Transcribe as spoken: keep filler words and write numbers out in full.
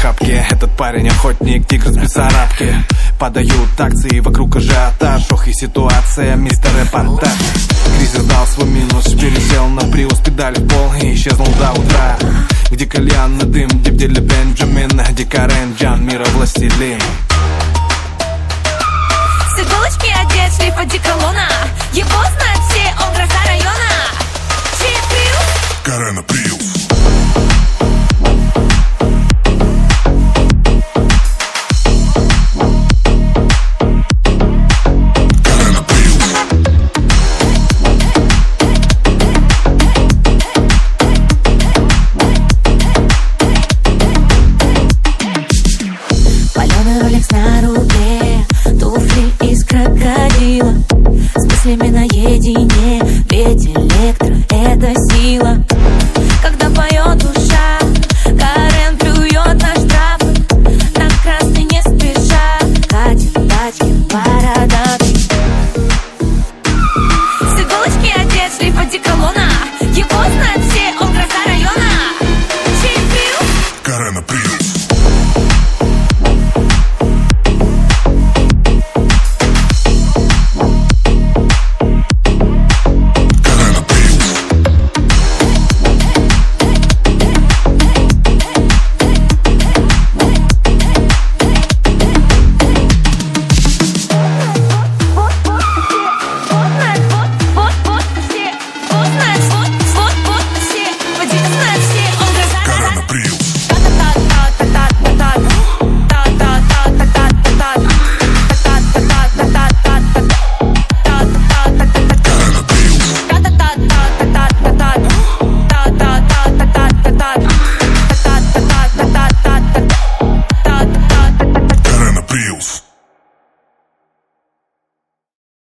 охапке. Этот парень охотник, тигр с Бессарабки. Подают акции, вокруг ажиотаж. Ох и ситуация, мистер Репортаж. Кризис дал свой минус, пересел на приус, педали в пол и исчезнул до утра. Где кальянный дым, где в деле Бенджамин, где Карен Джан, мира властелин. С иголочки одет, шлейф одеколона. Его знают все, он красавец.